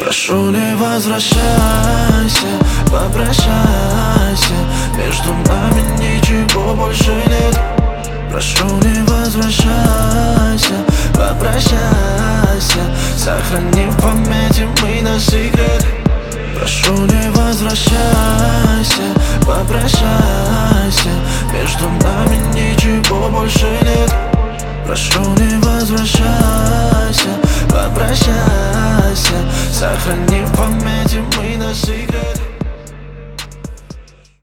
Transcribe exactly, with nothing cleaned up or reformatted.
Прошу, не возвращайся, попрощайся. Между нами ничего больше нет. Прошу, не возвращайся, попрощайся. Сохрани в памяти мы наш секрет. Прошу, не возвращайся, попрощайся. Между нами ничего больше нет. Прошу, не возвращайся, попрощайся. Сохрани в памяти мы наш секрет.